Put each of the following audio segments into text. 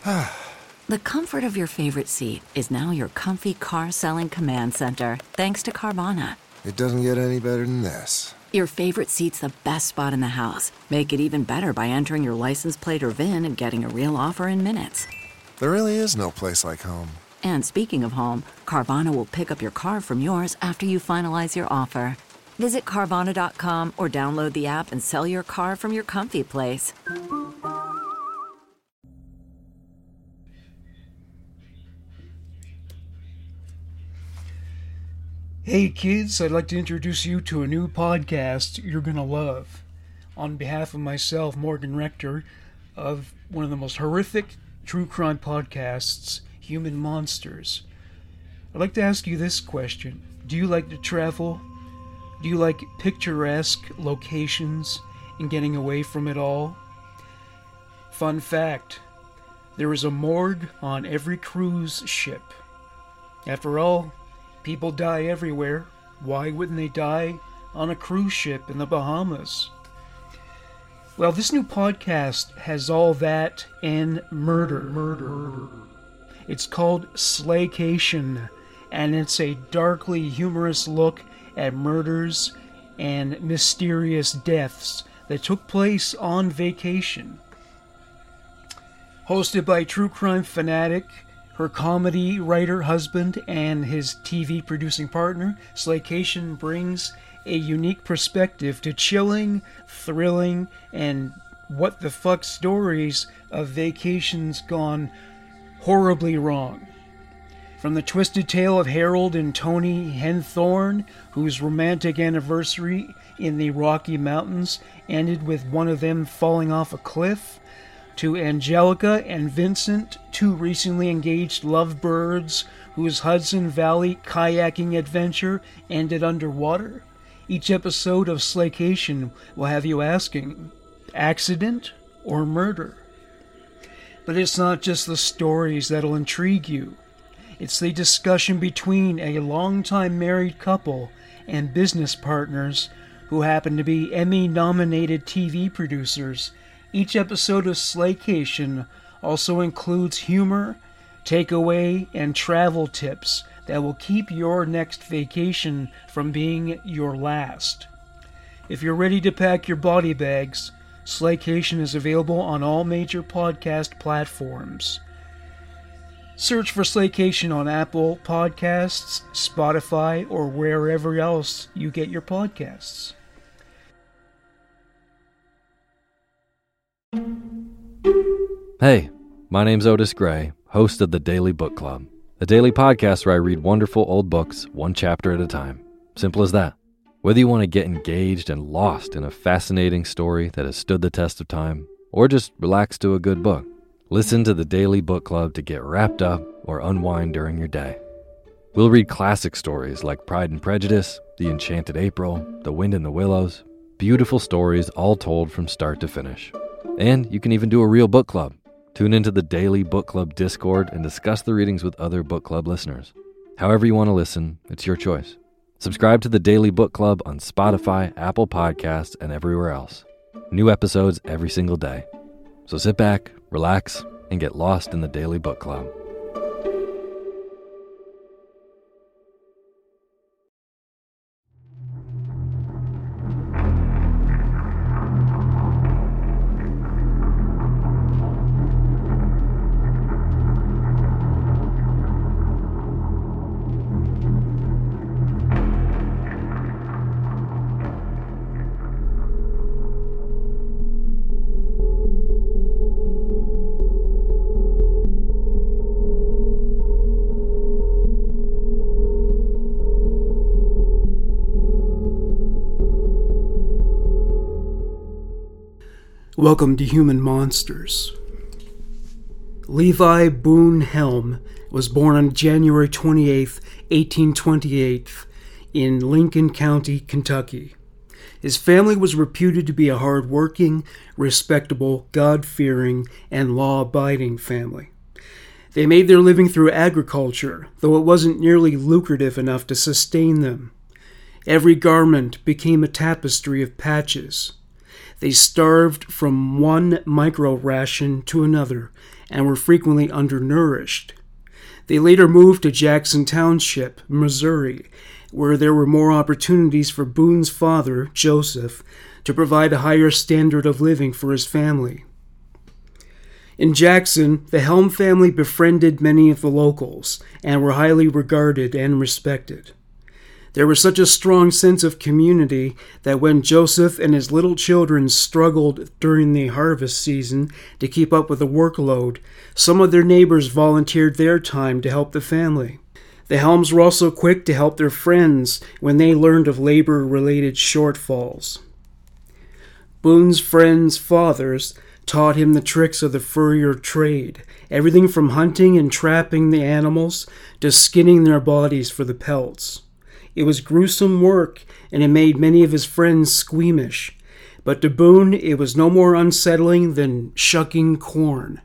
The comfort of your favorite seat is now your comfy car selling command center, thanks to Carvana. It doesn't get any better than this. Your favorite seat's the best spot in the house. Make it even better by entering your license plate or VIN and getting a real offer in minutes. There really is no place like home. And speaking of home, Carvana will pick up your car from yours after you finalize your offer. Visit Carvana.com or download the app and sell your car from your comfy place. Hey kids, I'd like to introduce you to a new podcast you're going to love. On behalf of myself, Morgan Rector, of one of the most horrific true crime podcasts, Human Monsters, I'd like to ask you this question. Do you like to travel? Do you like picturesque locations and getting away from it all? Fun fact, there is a morgue on every cruise ship. After all, people die everywhere. Why wouldn't they die on a cruise ship in the Bahamas? Well, this new podcast has all that and murder. It's called Slaycation, and it's a darkly humorous look at murders and mysterious deaths that took place on vacation. Hosted by true crime fanatic, her comedy writer husband, and his TV producing partner, Slaycation brings a unique perspective to chilling, thrilling, and what the fuck stories of vacations gone horribly wrong. From the twisted tale of Harold and Tony Henthorne, whose romantic anniversary in the Rocky Mountains ended with one of them falling off a cliff, to Angelica and Vincent, two recently engaged lovebirds whose Hudson Valley kayaking adventure ended underwater. Each episode of Slaycation will have you asking, accident or murder? But it's not just the stories that'll intrigue you. It's the discussion between a longtime married couple and business partners who happen to be Emmy-nominated TV producers. Each episode of Slaycation also includes humor, takeaway, and travel tips that will keep your next vacation from being your last. If you're ready to pack your body bags, Slaycation is available on all major podcast platforms. Search for Slaycation on Apple Podcasts, Spotify, or wherever else you get your podcasts. Hey, my name's Otis Gray, host of the Daily Book Club, a daily podcast where I read wonderful old books one chapter at a time. Simple as that. Whether you want to get engaged and lost in a fascinating story that has stood the test of time, or just relax to a good book, listen to the Daily Book Club to get wrapped up or unwind during your day. We'll read classic stories like Pride and Prejudice, The Enchanted April, The Wind in the Willows, beautiful stories all told from start to finish. And you can even do a real book club. Tune into the Daily Book Club Discord and discuss the readings with other book club listeners. However you want to listen, it's your choice. Subscribe to the Daily Book Club on Spotify, Apple Podcasts, and everywhere else. New episodes every single day. So sit back, relax, and get lost in the Daily Book Club. Welcome to Human Monsters. Levi Boone Helm was born on January 28, 1828, in Lincoln County, Kentucky. His family was reputed to be a hard-working, respectable, God-fearing, and law-abiding family. They made their living through agriculture, though it wasn't nearly lucrative enough to sustain them. Every garment became a tapestry of patches. They starved from one micro-ration to another and were frequently undernourished. They later moved to Jackson Township, Missouri, where there were more opportunities for Boone's father, Joseph, to provide a higher standard of living for his family. In Jackson, the Helm family befriended many of the locals and were highly regarded and respected. There was such a strong sense of community that when Joseph and his little children struggled during the harvest season to keep up with the workload, some of their neighbors volunteered their time to help the family. The Helms were also quick to help their friends when they learned of labor-related shortfalls. Boone's friends' fathers taught him the tricks of the furrier trade, everything from hunting and trapping the animals to skinning their bodies for the pelts. It was gruesome work, and it made many of his friends squeamish, but to Boone it was no more unsettling than shucking corn.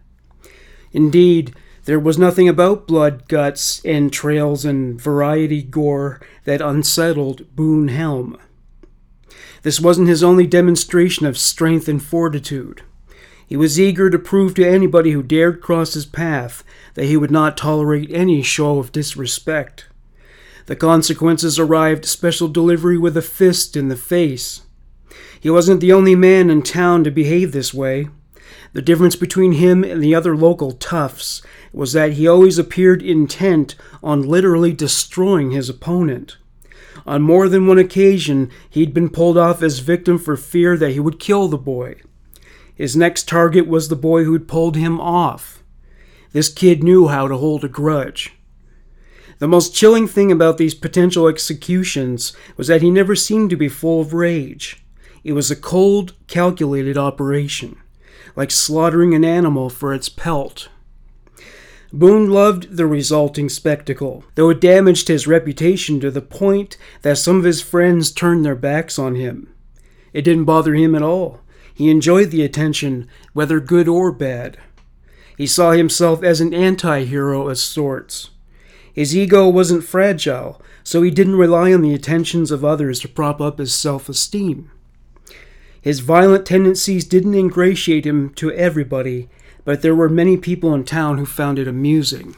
Indeed, there was nothing about blood, guts, entrails, and variety gore that unsettled Boone Helm. This wasn't his only demonstration of strength and fortitude. He was eager to prove to anybody who dared cross his path that he would not tolerate any show of disrespect. The consequences arrived special delivery with a fist in the face. He wasn't the only man in town to behave this way. The difference between him and the other local toughs was that he always appeared intent on literally destroying his opponent. On more than one occasion, he'd been pulled off as victim for fear that he would kill the boy. His next target was the boy who'd pulled him off. This kid knew how to hold a grudge. The most chilling thing about these potential executions was that he never seemed to be full of rage. It was a cold, calculated operation, like slaughtering an animal for its pelt. Boone loved the resulting spectacle, though it damaged his reputation to the point that some of his friends turned their backs on him. It didn't bother him at all. He enjoyed the attention, whether good or bad. He saw himself as an anti-hero of sorts. His ego wasn't fragile, so he didn't rely on the attentions of others to prop up his self-esteem. His violent tendencies didn't ingratiate him to everybody, but there were many people in town who found it amusing.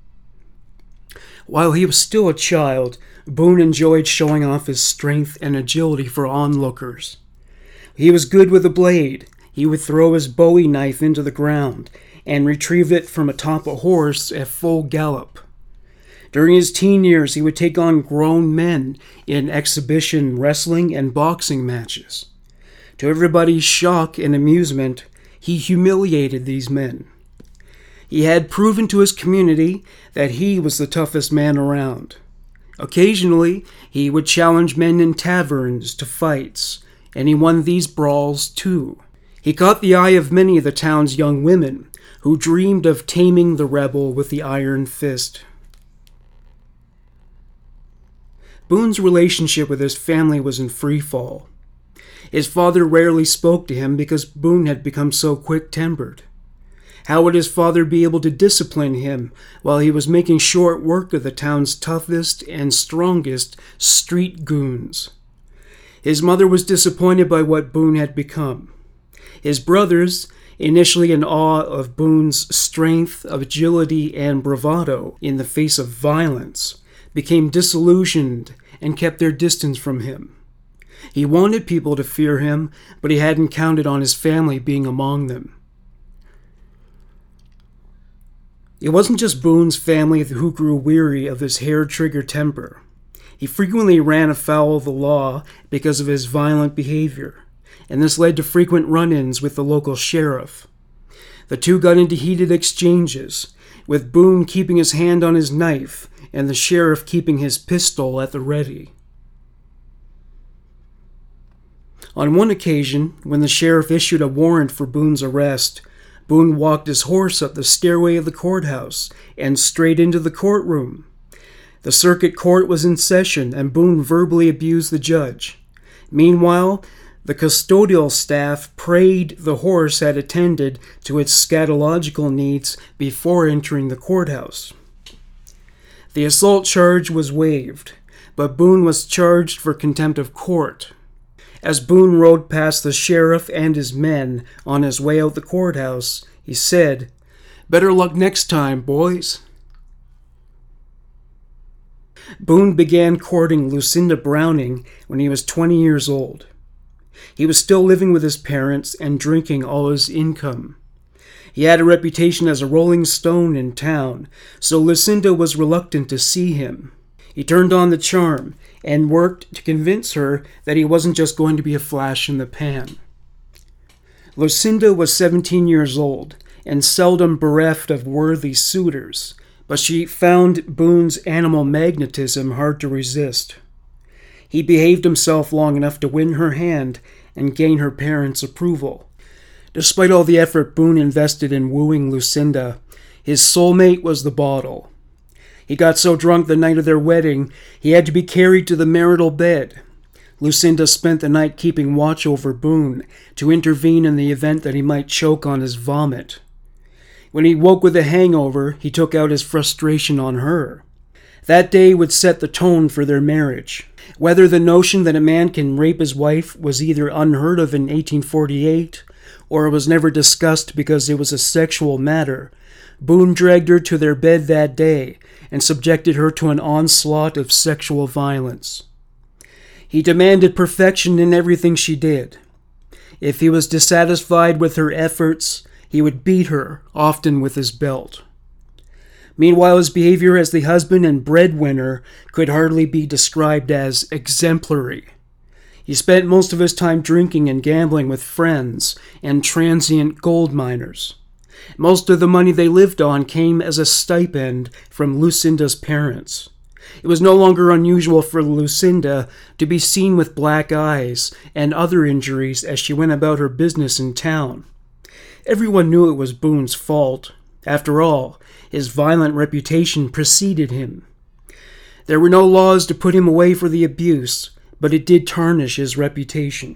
While he was still a child, Boone enjoyed showing off his strength and agility for onlookers. He was good with a blade. He would throw his Bowie knife into the ground and retrieve it from atop a horse at full gallop. During his teen years, he would take on grown men in exhibition wrestling and boxing matches. To everybody's shock and amusement, he humiliated these men. He had proven to his community that he was the toughest man around. Occasionally, he would challenge men in taverns to fights, and he won these brawls too. He caught the eye of many of the town's young women, who dreamed of taming the rebel with the iron fist. Boone's relationship with his family was in free fall. His father rarely spoke to him because Boone had become so quick-tempered. How would his father be able to discipline him while he was making short work of the town's toughest and strongest street goons? His mother was disappointed by what Boone had become. His brothers, initially in awe of Boone's strength, agility, and bravado in the face of violence, became disillusioned and kept their distance from him. He wanted people to fear him, but he hadn't counted on his family being among them. It wasn't just Boone's family who grew weary of his hair-trigger temper. He frequently ran afoul of the law because of his violent behavior, and this led to frequent run-ins with the local sheriff. The two got into heated exchanges, with Boone keeping his hand on his knife and the sheriff keeping his pistol at the ready. On one occasion, when the sheriff issued a warrant for Boone's arrest, Boone walked his horse up the stairway of the courthouse and straight into the courtroom. The circuit court was in session, and Boone verbally abused the judge. Meanwhile, the custodial staff prayed the horse had attended to its scatological needs before entering the courthouse. The assault charge was waived, but Boone was charged for contempt of court. As Boone rode past the sheriff and his men on his way out the courthouse, he said, "Better luck next time, boys." Boone began courting Lucinda Browning when he was 20 years old. He was still living with his parents and drinking all his income. He had a reputation as a rolling stone in town, so Lucinda was reluctant to see him. He turned on the charm and worked to convince her that he wasn't just going to be a flash in the pan. Lucinda was 17 years old and seldom bereft of worthy suitors, but she found Boone's animal magnetism hard to resist. He behaved himself long enough to win her hand and gain her parents' approval. Despite all the effort Boone invested in wooing Lucinda, his soulmate was the bottle. He got so drunk the night of their wedding, he had to be carried to the marital bed. Lucinda spent the night keeping watch over Boone to intervene in the event that he might choke on his vomit. When he woke with a hangover, he took out his frustration on her. That day would set the tone for their marriage. Whether the notion that a man can rape his wife was either unheard of in 1848 or was never discussed because it was a sexual matter, Boone dragged her to their bed that day and subjected her to an onslaught of sexual violence. He demanded perfection in everything she did. If he was dissatisfied with her efforts, he would beat her, often with his belt. Meanwhile, his behavior as the husband and breadwinner could hardly be described as exemplary. He spent most of his time drinking and gambling with friends and transient gold miners. Most of the money they lived on came as a stipend from Lucinda's parents. It was no longer unusual for Lucinda to be seen with black eyes and other injuries as she went about her business in town. Everyone knew it was Boone's fault. After all, his violent reputation preceded him. There were no laws to put him away for the abuse, but it did tarnish his reputation.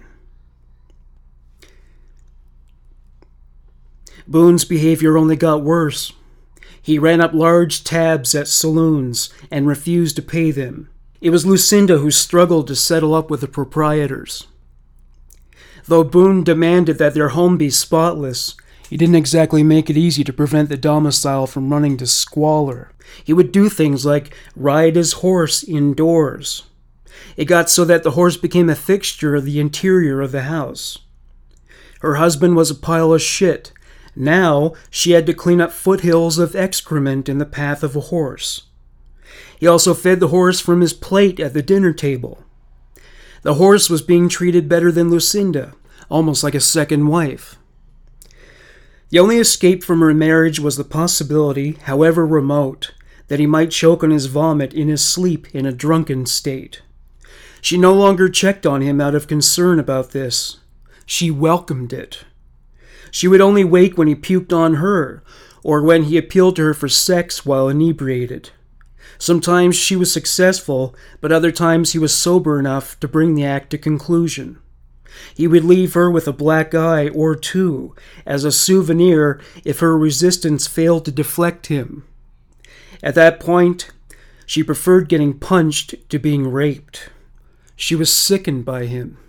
Boone's behavior only got worse. He ran up large tabs at saloons and refused to pay them. It was Lucinda who struggled to settle up with the proprietors. Though Boone demanded that their home be spotless, he didn't exactly make it easy to prevent the domicile from running to squalor. He would do things like ride his horse indoors. It got so that the horse became a fixture of the interior of the house. Her husband was a pile of shit. Now she had to clean up foothills of excrement in the path of a horse. He also fed the horse from his plate at the dinner table. The horse was being treated better than Lucinda, almost like a second wife. The only escape from her marriage was the possibility, however remote, that he might choke on his vomit in his sleep in a drunken state. She no longer checked on him out of concern about this. She welcomed it. She would only wake when he puked on her, or when he appealed to her for sex while inebriated. Sometimes she was successful, but other times he was sober enough to bring the act to conclusion. He would leave her with a black eye or two as a souvenir if her resistance failed to deflect him. At that point, she preferred getting punched to being raped. She was sickened by him.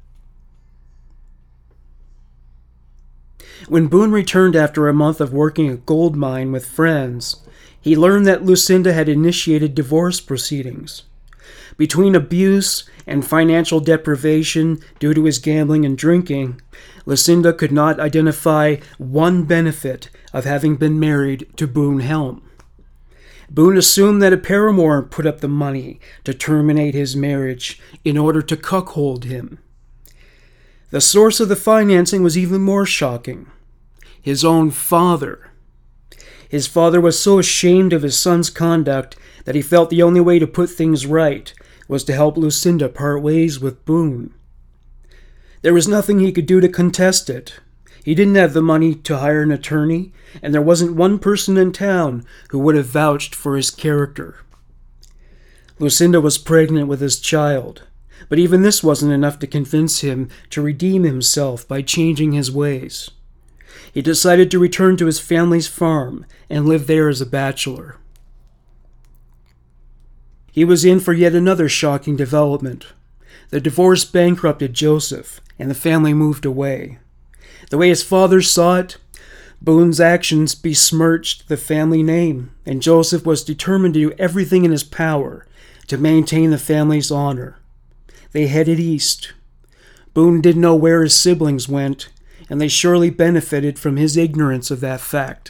When Boone returned after a month of working a gold mine with friends, he learned that Lucinda had initiated divorce proceedings. Between abuse and financial deprivation due to his gambling and drinking, Lucinda could not identify one benefit of having been married to Boone Helm. Boone assumed that a paramour put up the money to terminate his marriage in order to cuckold him. The source of the financing was even more shocking. His own father. His father was so ashamed of his son's conduct that he felt the only way to put things right was to help Lucinda part ways with Boone. There was nothing he could do to contest it. He didn't have the money to hire an attorney, and there wasn't one person in town who would have vouched for his character. Lucinda was pregnant with his child, but even this wasn't enough to convince him to redeem himself by changing his ways. He decided to return to his family's farm and live there as a bachelor. He was in for yet another shocking development. The divorce bankrupted Joseph, and the family moved away. The way his father saw it, Boone's actions besmirched the family name, and Joseph was determined to do everything in his power to maintain the family's honor. They headed east. Boone didn't know where his siblings went, and they surely benefited from his ignorance of that fact.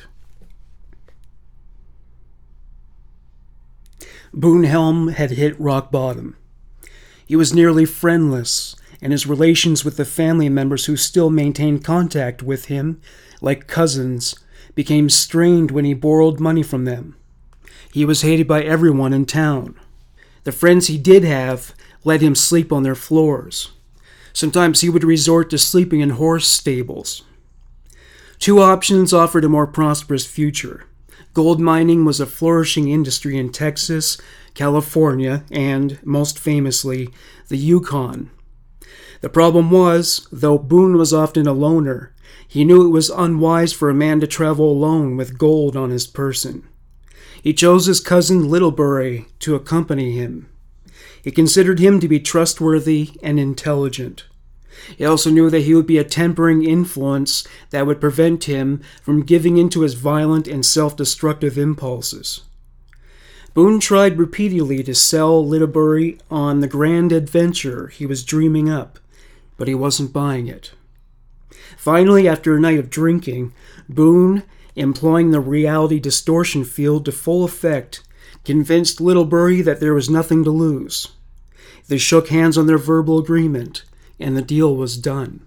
Boone Helm had hit rock bottom. He was nearly friendless, and his relations with the family members who still maintained contact with him, like cousins, became strained when he borrowed money from them. He was hated by everyone in town. The friends he did have let him sleep on their floors. Sometimes he would resort to sleeping in horse stables. Two options offered a more prosperous future. Gold mining was a flourishing industry in Texas, California, and, most famously, the Yukon. The problem was, though Boone was often a loner, he knew it was unwise for a man to travel alone with gold on his person. He chose his cousin Littlebury to accompany him. He considered him to be trustworthy and intelligent. He also knew that he would be a tempering influence that would prevent him from giving into his violent and self-destructive impulses. Boone tried repeatedly to sell Littlebury on the grand adventure he was dreaming up, but he wasn't buying it. Finally, after a night of drinking, Boone, employing the reality distortion field to full effect, convinced Littlebury that there was nothing to lose. They shook hands on their verbal agreement, and the deal was done.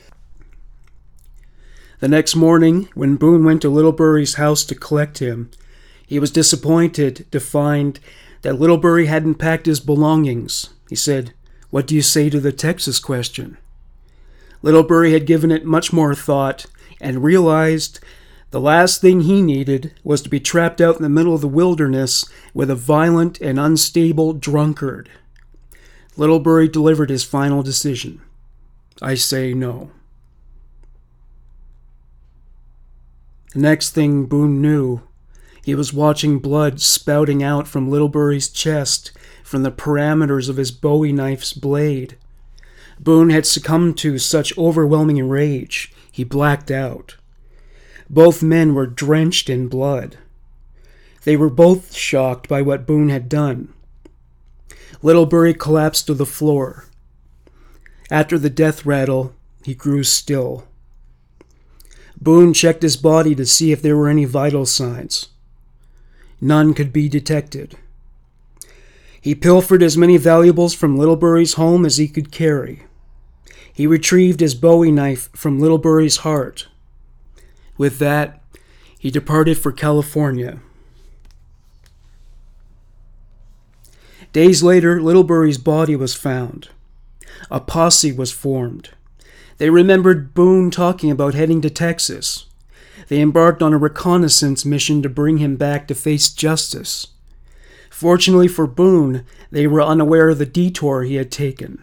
The next morning, when Boone went to Littlebury's house to collect him, he was disappointed to find that Littlebury hadn't packed his belongings. He said, "What do you say to the Texas question?" Littlebury had given it much more thought and realized the last thing he needed was to be trapped out in the middle of the wilderness with a violent and unstable drunkard. Littlebury delivered his final decision. "I say no." The next thing Boone knew, he was watching blood spouting out from Littlebury's chest from the parameters of his Bowie knife's blade. Boone had succumbed to such overwhelming rage, he blacked out. Both men were drenched in blood. They were both shocked by what Boone had done. Littlebury collapsed to the floor. After the death rattle, he grew still. Boone checked his body to see if there were any vital signs. None could be detected. He pilfered as many valuables from Littlebury's home as he could carry. He retrieved his Bowie knife from Littlebury's heart. With that, he departed for California. Days later, Littlebury's body was found. A posse was formed. They remembered Boone talking about heading to Texas. They embarked on a reconnaissance mission to bring him back to face justice. Fortunately for Boone, they were unaware of the detour he had taken.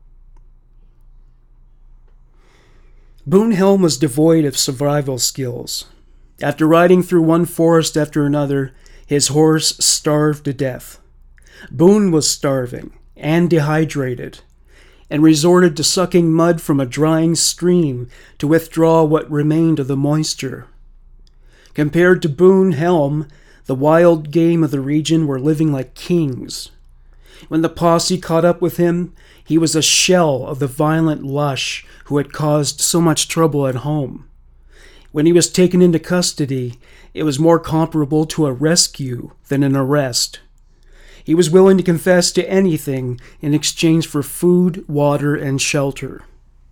Boone Helm was devoid of survival skills. After riding through one forest after another, his horse starved to death. Boone was starving and dehydrated, and resorted to sucking mud from a drying stream to withdraw what remained of the moisture. Compared to Boone Helm, the wild game of the region were living like kings. When the posse caught up with him, he was a shell of the violent lush who had caused so much trouble at home. When he was taken into custody, it was more comparable to a rescue than an arrest. He was willing to confess to anything in exchange for food, water, and shelter.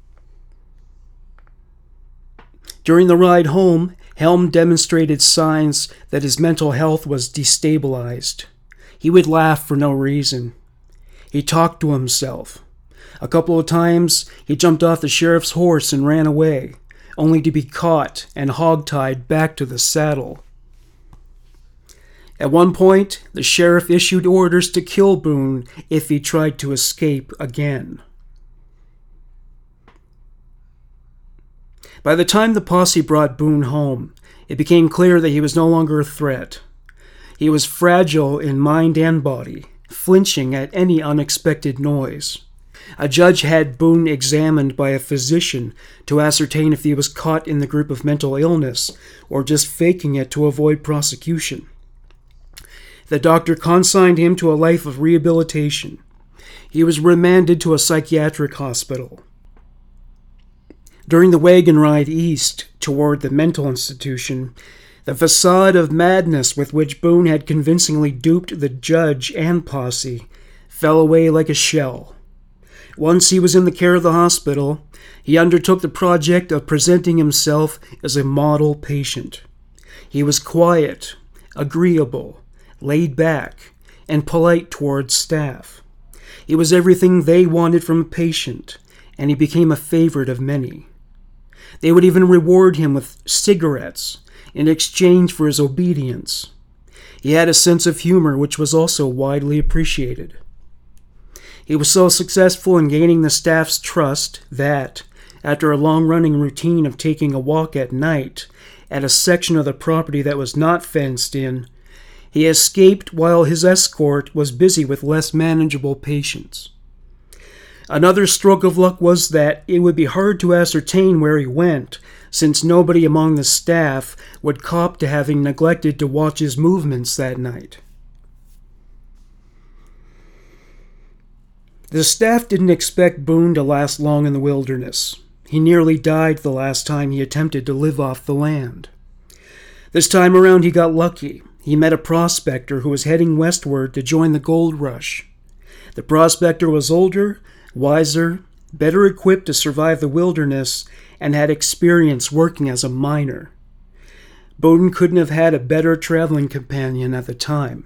During the ride home, Helm demonstrated signs that his mental health was destabilized. He would laugh for no reason. He talked to himself. A couple of times, he jumped off the sheriff's horse and ran away, only to be caught and hogtied back to the saddle. At one point, the sheriff issued orders to kill Boone if he tried to escape again. By the time the posse brought Boone home, it became clear that he was no longer a threat. He was fragile in mind and body, flinching at any unexpected noise. A judge had Boone examined by a physician to ascertain if he was caught in the grip of mental illness or just faking it to avoid prosecution. The doctor consigned him to a life of rehabilitation. He was remanded to a psychiatric hospital. During the wagon ride east toward the mental institution, the facade of madness with which Boone had convincingly duped the judge and posse fell away like a shell. Once he was in the care of the hospital, he undertook the project of presenting himself as a model patient. He was quiet, agreeable, laid back, and polite towards staff. He was everything they wanted from a patient, and he became a favorite of many. They would even reward him with cigarettes in exchange for his obedience. He had a sense of humor which was also widely appreciated. He was so successful in gaining the staff's trust that, after a long-running routine of taking a walk at night at a section of the property that was not fenced in, he escaped while his escort was busy with less manageable patients. Another stroke of luck was that it would be hard to ascertain where he went, since nobody among the staff would cop to having neglected to watch his movements that night. The staff didn't expect Boone to last long in the wilderness. He nearly died the last time he attempted to live off the land. This time around he got lucky. He met a prospector who was heading westward to join the gold rush. The prospector was older, wiser, better equipped to survive the wilderness, and had experience working as a miner. Boone couldn't have had a better traveling companion at the time.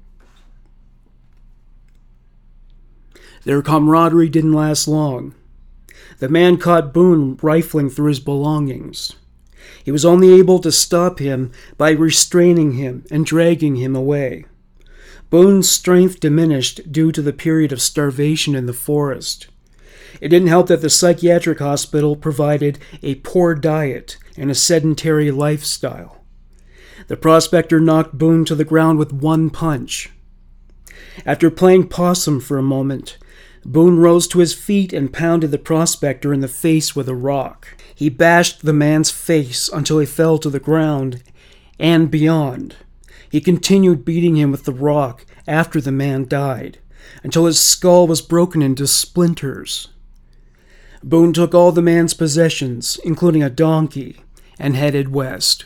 Their camaraderie didn't last long. The man caught Boone rifling through his belongings. He was only able to stop him by restraining him and dragging him away. Boone's strength diminished due to the period of starvation in the forest. It didn't help that the psychiatric hospital provided a poor diet and a sedentary lifestyle. The prospector knocked Boone to the ground with one punch. After playing possum for a moment, Boone rose to his feet and pounded the prospector in the face with a rock. He bashed the man's face until he fell to the ground and beyond. He continued beating him with the rock after the man died, until his skull was broken into splinters. Boone took all the man's possessions, including a donkey, and headed west.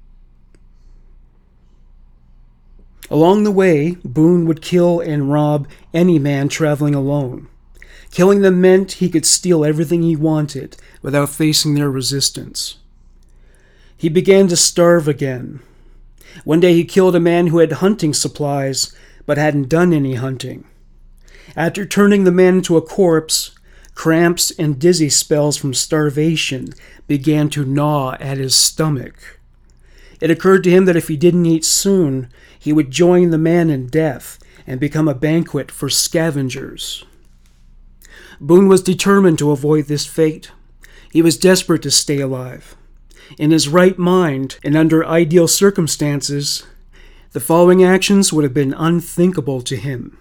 Along the way, Boone would kill and rob any man traveling alone. Killing them meant he could steal everything he wanted without facing their resistance. He began to starve again. One day he killed a man who had hunting supplies but hadn't done any hunting. After turning the man into a corpse, cramps and dizzy spells from starvation began to gnaw at his stomach. It occurred to him that if he didn't eat soon, he would join the man in death and become a banquet for scavengers. Boone was determined to avoid this fate. He was desperate to stay alive. In his right mind, and under ideal circumstances, the following actions would have been unthinkable to him.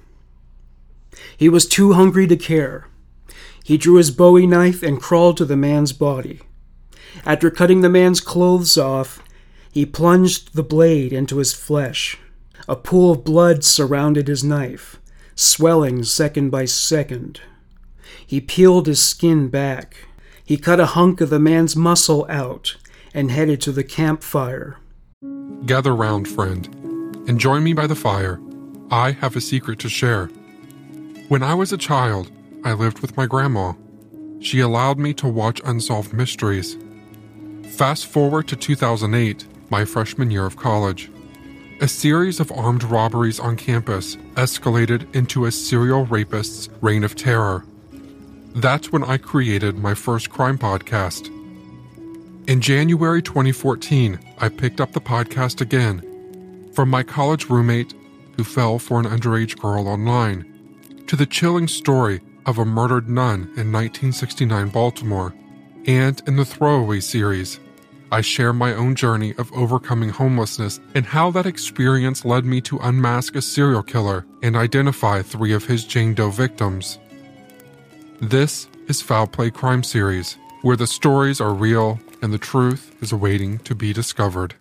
He was too hungry to care. He drew his Bowie knife and crawled to the man's body. After cutting the man's clothes off, he plunged the blade into his flesh. A pool of blood surrounded his knife, swelling second by second. He peeled his skin back. He cut a hunk of the man's muscle out and headed to the campfire. Gather round, friend, and join me by the fire. I have a secret to share. When I was a child, I lived with my grandma. She allowed me to watch unsolved mysteries. Fast forward to 2008, my freshman year of college. A series of armed robberies on campus escalated into a serial rapist's reign of terror. That's when I created my first crime podcast. In January 2014, I picked up the podcast again, from my college roommate who fell for an underage girl online, to the chilling story of a murdered nun in 1969 Baltimore, and in the Throwaway series, I share my own journey of overcoming homelessness and how that experience led me to unmask a serial killer and identify 3 of his Jane Doe victims. This is Foul Play Crime Series, where the stories are real and the truth is awaiting to be discovered.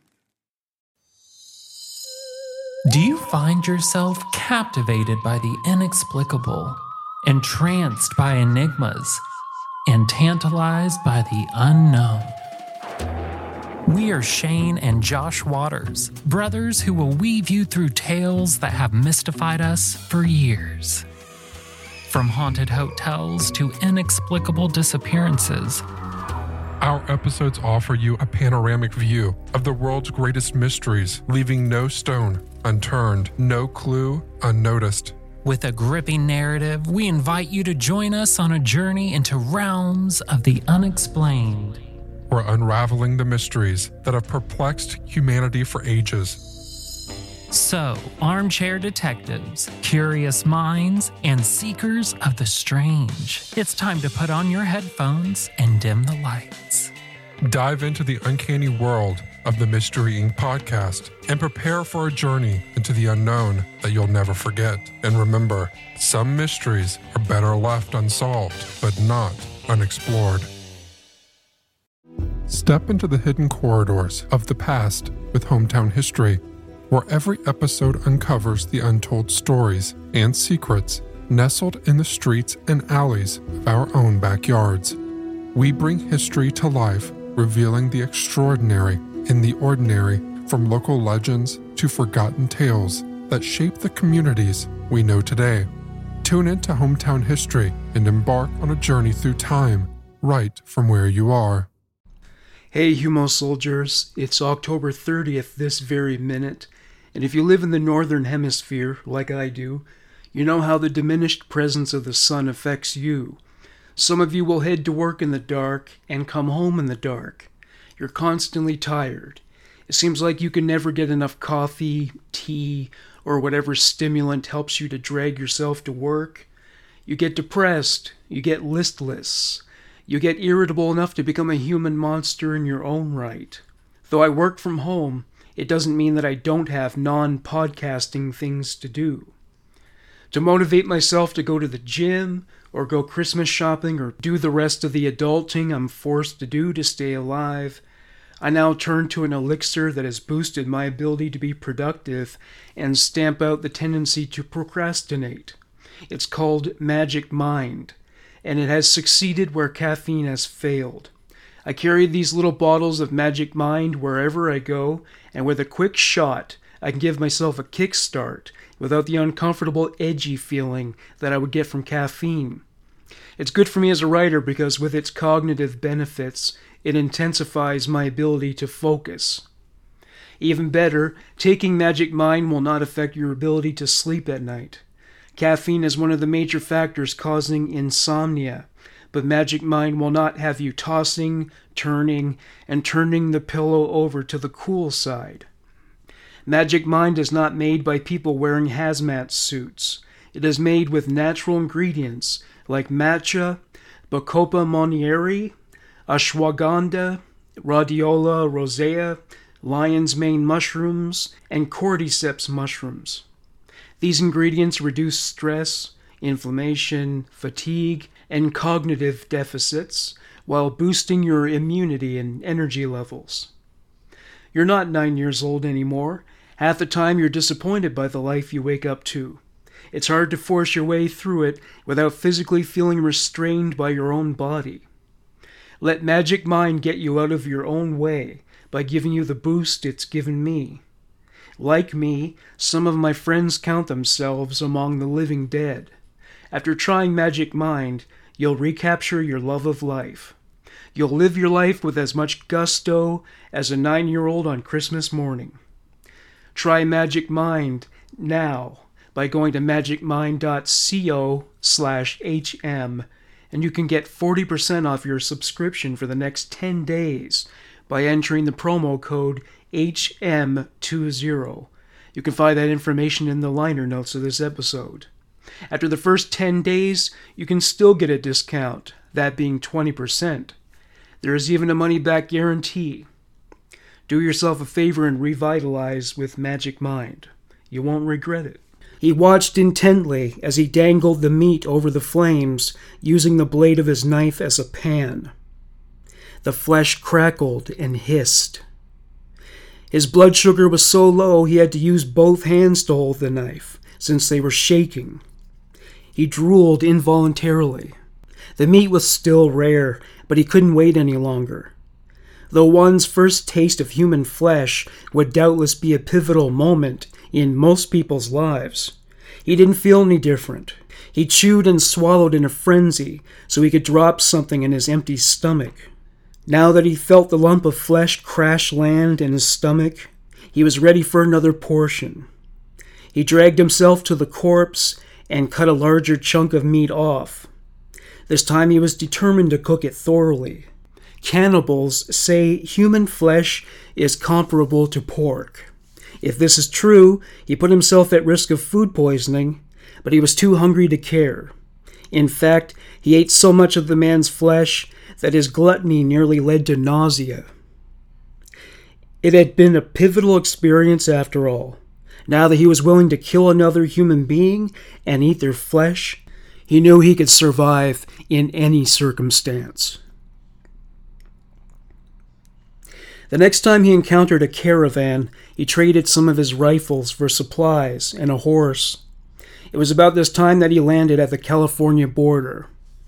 Do you find yourself captivated by the inexplicable, entranced by enigmas, and tantalized by the unknown? We are Shane and Josh Waters, brothers who will weave you through tales that have mystified us for years. From haunted hotels to inexplicable disappearances, Our episodes offer you a panoramic view of the world's greatest mysteries, leaving no stone unturned, no clue unnoticed. with a gripping narrative, we invite you to join us on a journey into realms of the unexplained. We're unraveling the mysteries that have perplexed humanity for ages. So, armchair detectives, curious minds, and seekers of the strange, it's time to put on your headphones and dim the lights. Dive into the uncanny world of the Mystery Inc. podcast and prepare for a journey into the unknown that you'll never forget. And remember, some mysteries are better left unsolved, but not unexplored. Step into the hidden corridors of the past with Hometown History, where every episode uncovers the untold stories and secrets nestled in the streets and alleys of our own backyards. We bring history to life, revealing the extraordinary in the ordinary, from local legends to forgotten tales that shape the communities we know today. Tune into Hometown History and embark on a journey through time, right from where you are. Hey Humo soldiers, it's October 30th this very minute, and if you live in the northern hemisphere, like I do, you know how the diminished presence of the sun affects you. Some of you will head to work in the dark and come home in the dark. You're constantly tired. It seems like you can never get enough coffee, tea, or whatever stimulant helps you to drag yourself to work. You get depressed. You get listless. You get irritable enough to become a human monster in your own right. Though I work from home, it doesn't mean that I don't have non-podcasting things to do. To motivate myself to go to the gym, or go Christmas shopping, or do the rest of the adulting I'm forced to do to stay alive, I now turn to an elixir that has boosted my ability to be productive and stamp out the tendency to procrastinate. It's called Magic Mind, and it has succeeded where caffeine has failed. I carry these little bottles of Magic Mind wherever I go, and with a quick shot, I can give myself a kickstart without the uncomfortable, edgy feeling that I would get from caffeine. It's good for me as a writer because with its cognitive benefits, it intensifies my ability to focus. Even better, taking Magic Mind will not affect your ability to sleep at night. Caffeine is one of the major factors causing insomnia, but Magic Mind will not have you tossing, turning, and turning the pillow over to the cool side. Magic Mind is not made by people wearing hazmat suits. It is made with natural ingredients like matcha, Bacopa monnieri, ashwagandha, rhodiola rosea, lion's mane mushrooms, and cordyceps mushrooms. These ingredients reduce stress, inflammation, fatigue, and cognitive deficits while boosting your immunity and energy levels. You're not 9 years old anymore. Half the time you're disappointed by the life you wake up to. It's hard to force your way through it without physically feeling restrained by your own body. Let Magic Mind get you out of your own way by giving you the boost it's given me. Like me, some of my friends count themselves among the living dead. After trying Magic Mind, you'll recapture your love of life. You'll live your life with as much gusto as a 9-year-old on Christmas morning. Try Magic Mind now by going to magicmind.co/HM, and you can get 40% off your subscription for the next 10 days by entering the promo code HM20. You can find that information in the liner notes of this episode. After the first 10 days, you can still get a discount, that being 20%. There is even a money-back guarantee. Do yourself a favor and revitalize with Magic Mind. You won't regret it. He watched intently as he dangled the meat over the flames, using the blade of his knife as a pan. The flesh crackled and hissed. His blood sugar was so low he had to use both hands to hold the knife, since they were shaking. He drooled involuntarily. The meat was still rare, but he couldn't wait any longer. Though one's first taste of human flesh would doubtless be a pivotal moment in most people's lives, he didn't feel any different. He chewed and swallowed in a frenzy so he could drop something in his empty stomach. Now that he felt the lump of flesh crash land in his stomach, he was ready for another portion. He dragged himself to the corpse and cut a larger chunk of meat off. This time he was determined to cook it thoroughly. Cannibals say human flesh is comparable to pork. If this is true, he put himself at risk of food poisoning, but he was too hungry to care. In fact, he ate so much of the man's flesh that his gluttony nearly led to nausea. It had been a pivotal experience after all. Now that he was willing to kill another human being and eat their flesh, he knew he could survive in any circumstance. The next time he encountered a caravan, he traded some of his rifles for supplies and a horse. It was about this time that he landed at the California border.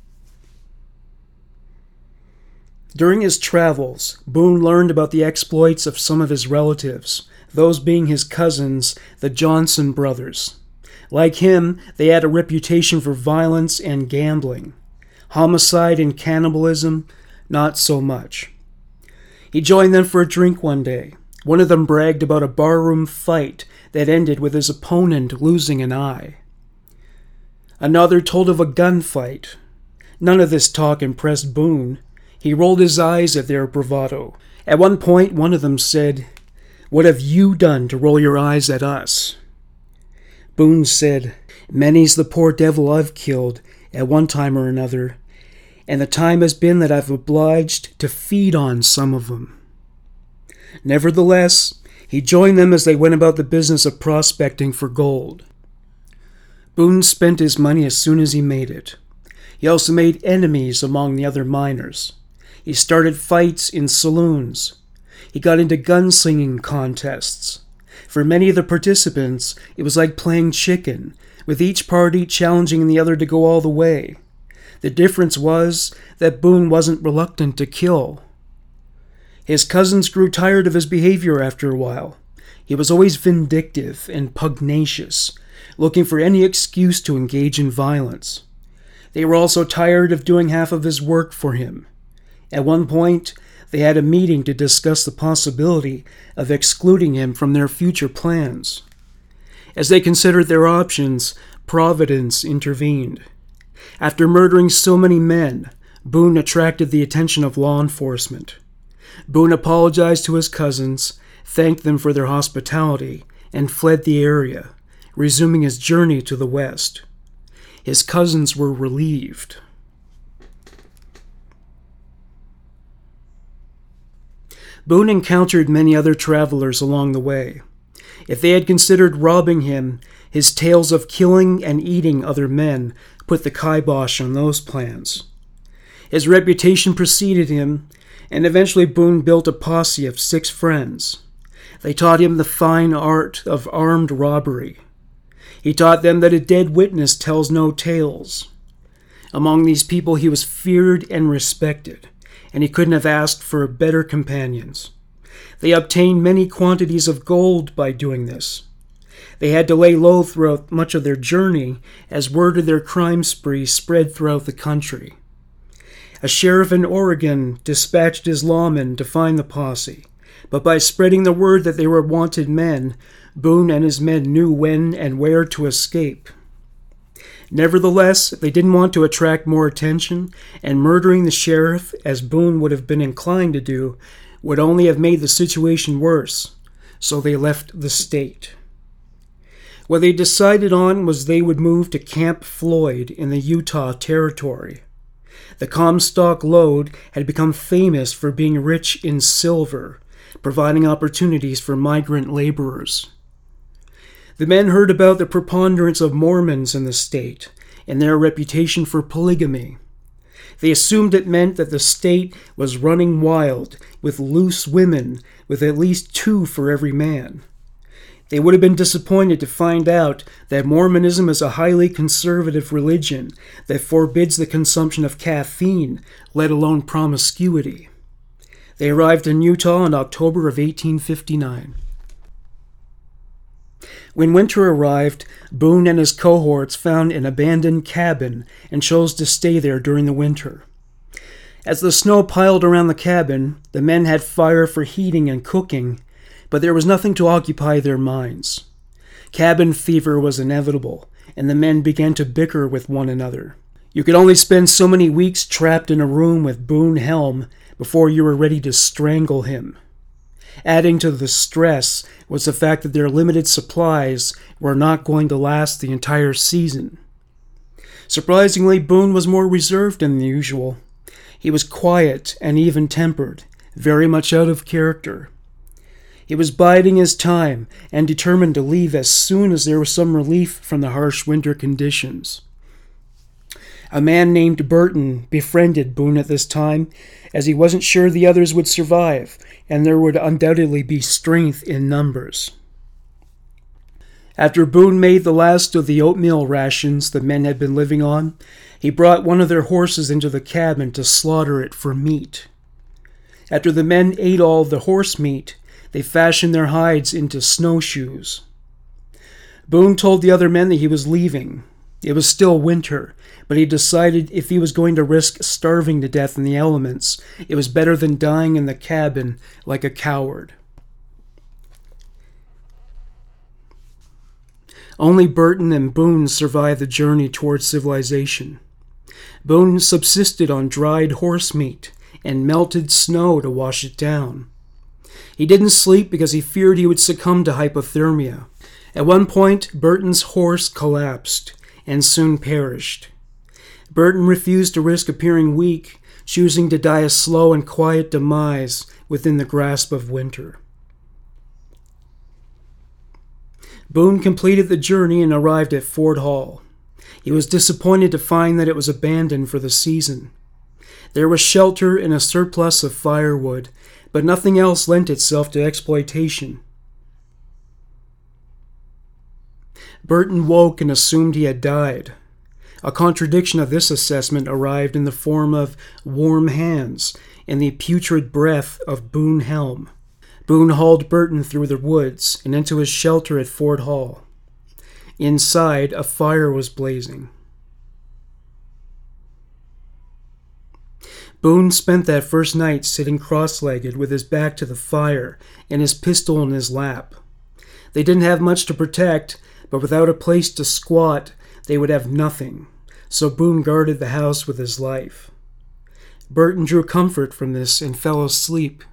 During his travels, Boone learned about the exploits of some of his relatives, those being his cousins, the Johnson brothers. Like him, they had a reputation for violence and gambling. Homicide and cannibalism, not so much. He joined them for a drink one day. One of them bragged about a barroom fight that ended with his opponent losing an eye. Another told of a gunfight. None of this talk impressed Boone. He rolled his eyes at their bravado. At one point, one of them said, "What have you done to roll your eyes at us?" Boone said, "Many's the poor devil I've killed at one time or another, and the time has been that I've obliged to feed on some of them." Nevertheless, he joined them as they went about the business of prospecting for gold. Boone spent his money as soon as he made it. He also made enemies among the other miners. He started fights in saloons. He got into gunslinging contests. For many of the participants, it was like playing chicken, with each party challenging the other to go all the way. The difference was that Boone wasn't reluctant to kill. His cousins grew tired of his behavior after a while. He was always vindictive and pugnacious, looking for any excuse to engage in violence. They were also tired of doing half of his work for him. At one point, they had a meeting to discuss the possibility of excluding him from their future plans. As they considered their options, Providence intervened. After murdering so many men, Boone attracted the attention of law enforcement. Boone apologized to his cousins, thanked them for their hospitality, and fled the area, resuming his journey to the west. His cousins were relieved. Boone encountered many other travelers along the way. If they had considered robbing him, his tales of killing and eating other men put the kibosh on those plans. His reputation preceded him, and eventually Boone built a posse of 6 friends. They taught him the fine art of armed robbery. He taught them that a dead witness tells no tales. Among these people he was feared and respected, and he couldn't have asked for better companions. They obtained many quantities of gold by doing this. They had to lay low throughout much of their journey as word of their crime spree spread throughout the country. A sheriff in Oregon dispatched his lawmen to find the posse, but by spreading the word that they were wanted men, Boone and his men knew when and where to escape. Nevertheless, they didn't want to attract more attention, and murdering the sheriff, as Boone would have been inclined to do, would only have made the situation worse, so they left the state. What they decided on was they would move to Camp Floyd in the Utah Territory. The Comstock Lode had become famous for being rich in silver, providing opportunities for migrant laborers. The men heard about the preponderance of Mormons in the state and their reputation for polygamy. They assumed it meant that the state was running wild with loose women with at least 2 for every man. They would have been disappointed to find out that Mormonism is a highly conservative religion that forbids the consumption of caffeine, let alone promiscuity. They arrived in Utah in October of 1859. When winter arrived, Boone and his cohorts found an abandoned cabin and chose to stay there during the winter. As the snow piled around the cabin, the men had fire for heating and cooking, but there was nothing to occupy their minds. Cabin fever was inevitable, and the men began to bicker with one another. You could only spend so many weeks trapped in a room with Boone Helm before you were ready to strangle him. Adding to the stress was the fact that their limited supplies were not going to last the entire season. Surprisingly, Boone was more reserved than usual. He was quiet and even-tempered, very much out of character. He was biding his time and determined to leave as soon as there was some relief from the harsh winter conditions. A man named Burton befriended Boone at this time, as he wasn't sure the others would survive, and there would undoubtedly be strength in numbers. After Boone made the last of the oatmeal rations the men had been living on, he brought one of their horses into the cabin to slaughter it for meat. After the men ate all the horse meat, they fashioned their hides into snowshoes. Boone told the other men that he was leaving. It was still winter, but he decided if he was going to risk starving to death in the elements, it was better than dying in the cabin like a coward. Only Burton and Boone survived the journey towards civilization. Boone subsisted on dried horse meat and melted snow to wash it down. He didn't sleep because he feared he would succumb to hypothermia. At one point, Burton's horse collapsed and soon perished. Burton refused to risk appearing weak, choosing to die a slow and quiet demise within the grasp of winter. Boone completed the journey and arrived at Fort Hall. He was disappointed to find that it was abandoned for the season. There was shelter and a surplus of firewood, but nothing else lent itself to exploitation. Burton woke and assumed he had died. A contradiction of this assessment arrived in the form of warm hands and the putrid breath of Boone Helm. Boone hauled Burton through the woods and into his shelter at Fort Hall. Inside, a fire was blazing. Boone spent that first night sitting cross-legged with his back to the fire and his pistol in his lap. They didn't have much to protect, but without a place to squat, they would have nothing, so Boone guarded the house with his life. Burton drew comfort from this and fell asleep.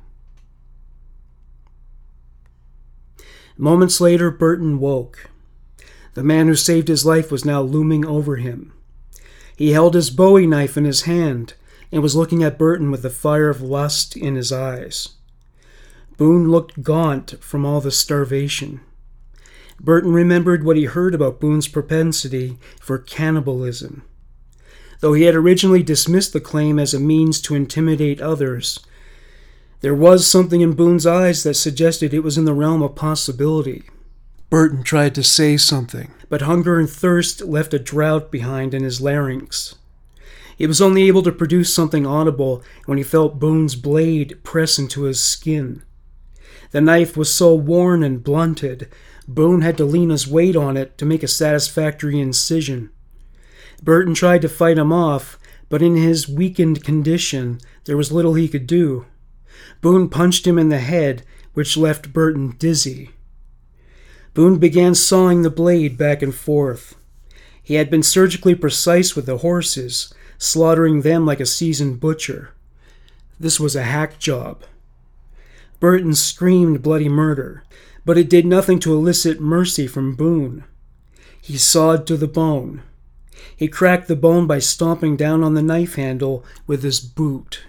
Moments later, Burton woke. The man who saved his life was now looming over him. He held his Bowie knife in his hand and was looking at Burton with the fire of lust in his eyes. Boone looked gaunt from all the starvation. Burton remembered what he heard about Boone's propensity for cannibalism. Though he had originally dismissed the claim as a means to intimidate others, there was something in Boone's eyes that suggested it was in the realm of possibility. Burton tried to say something, but hunger and thirst left a drought behind in his larynx. He was only able to produce something audible when he felt Boone's blade press into his skin. The knife was so worn and blunted, Boone had to lean his weight on it to make a satisfactory incision. Burton tried to fight him off, but in his weakened condition, there was little he could do. Boone punched him in the head, which left Burton dizzy. Boone began sawing the blade back and forth. He had been surgically precise with the horses, slaughtering them like a seasoned butcher. This was a hack job. Burton screamed bloody murder, but it did nothing to elicit mercy from Boone. He sawed to the bone. He cracked the bone by stomping down on the knife handle with his boot.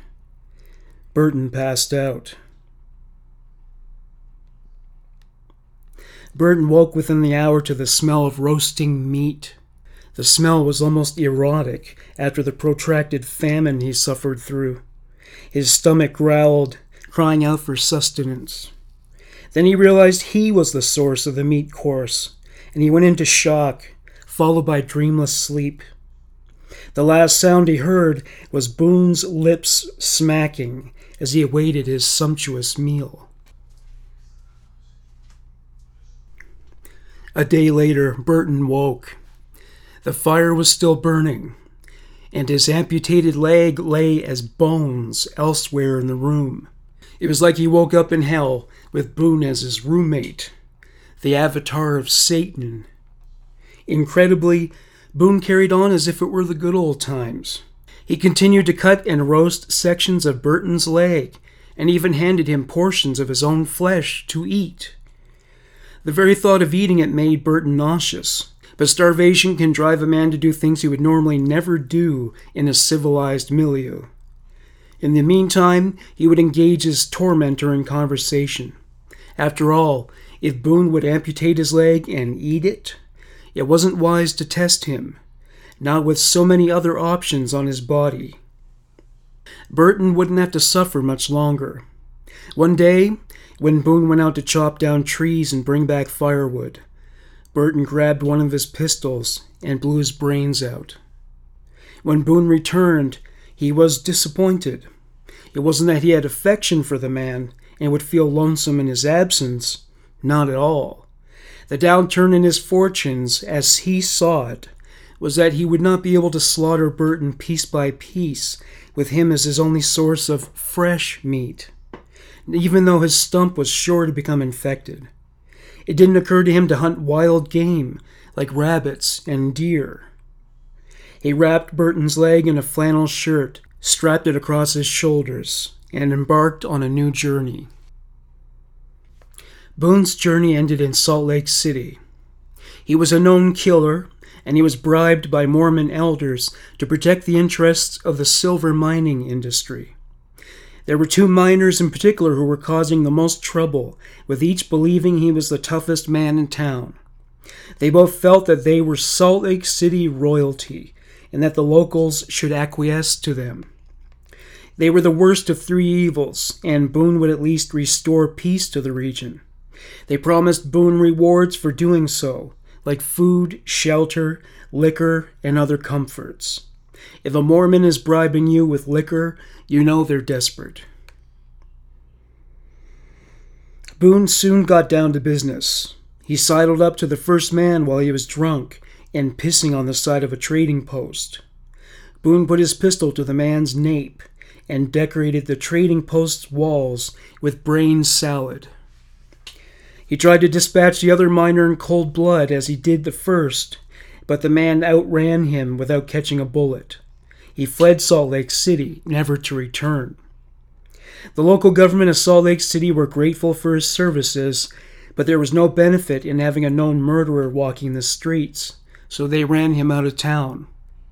Burton passed out. Burton woke within the hour to the smell of roasting meat. The smell was almost erotic after the protracted famine he suffered through. His stomach growled, crying out for sustenance. Then he realized he was the source of the meat course, and he went into shock, followed by dreamless sleep. The last sound he heard was Boone's lips smacking as he awaited his sumptuous meal. A day later, Burton woke. The fire was still burning, and his amputated leg lay as bones elsewhere in the room. It was like he woke up in hell with Boone as his roommate, the avatar of Satan. Incredibly, Boone carried on as if it were the good old times. He continued to cut and roast sections of Burton's leg, and even handed him portions of his own flesh to eat. The very thought of eating it made Burton nauseous, but starvation can drive a man to do things he would normally never do in a civilized milieu. In the meantime, he would engage his tormentor in conversation. After all, if Boone would amputate his leg and eat it, it wasn't wise to test him, not with so many other options on his body. Burton wouldn't have to suffer much longer. One day, when Boone went out to chop down trees and bring back firewood, Burton grabbed one of his pistols and blew his brains out. When Boone returned, he was disappointed. It wasn't that he had affection for the man and would feel lonesome in his absence. Not at all. The downturn in his fortunes, as he saw it, was that he would not be able to slaughter Burton piece by piece, with him as his only source of fresh meat, even though his stump was sure to become infected. It didn't occur to him to hunt wild game, like rabbits and deer. He wrapped Burton's leg in a flannel shirt, strapped it across his shoulders, and embarked on a new journey. Boone's journey ended in Salt Lake City. He was a known killer, and he was bribed by Mormon elders to protect the interests of the silver mining industry. There were two miners in particular who were causing the most trouble, with each believing he was the toughest man in town. They both felt that they were Salt Lake City royalty, and that the locals should acquiesce to them. They were the worst of three evils, and Boone would at least restore peace to the region. They promised Boone rewards for doing so, like food, shelter, liquor, and other comforts. If a Mormon is bribing you with liquor, you know they're desperate. Boone soon got down to business. He sidled up to the first man while he was drunk and pissing on the side of a trading post. Boone put his pistol to the man's nape and decorated the trading post's walls with brain salad. He tried to dispatch the other miner in cold blood as he did the first, but the man outran him without catching a bullet. He fled Salt Lake City, never to return. The local government of Salt Lake City were grateful for his services, but there was no benefit in having a known murderer walking the streets, so they ran him out of town.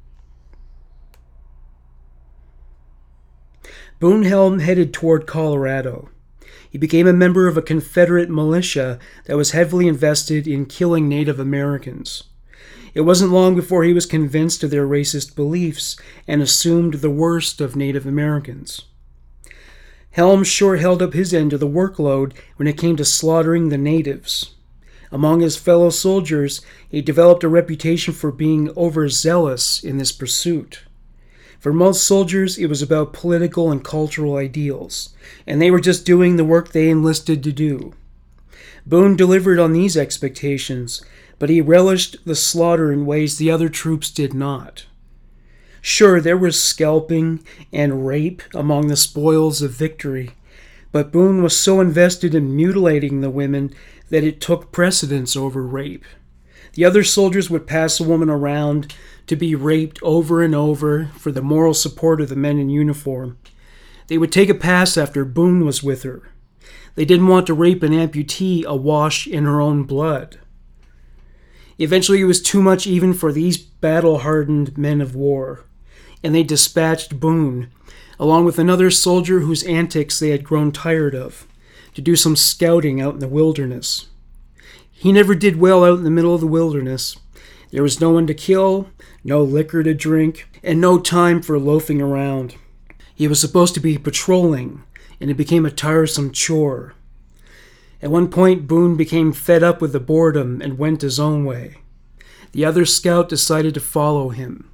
Boone headed toward Colorado. He became a member of a Confederate militia that was heavily invested in killing Native Americans. It wasn't long before he was convinced of their racist beliefs and assumed the worst of Native Americans. Helm sure held up his end of the workload when it came to slaughtering the natives. Among his fellow soldiers, he developed a reputation for being overzealous in this pursuit. For most soldiers, it was about political and cultural ideals, and they were just doing the work they enlisted to do. Boone delivered on these expectations, but he relished the slaughter in ways the other troops did not. Sure, there was scalping and rape among the spoils of victory, but Boone was so invested in mutilating the women that it took precedence over rape. The other soldiers would pass a woman around to be raped over and over for the moral support of the men in uniform. They would take a pass after Boone was with her. They didn't want to rape an amputee awash in her own blood. Eventually it was too much even for these battle-hardened men of war, and they dispatched Boone, along with another soldier whose antics they had grown tired of, to do some scouting out in the wilderness. He never did well out in the middle of the wilderness. There was no one to kill, no liquor to drink, and no time for loafing around. He was supposed to be patrolling, and it became a tiresome chore. At one point, Boone became fed up with the boredom and went his own way. The other scout decided to follow him.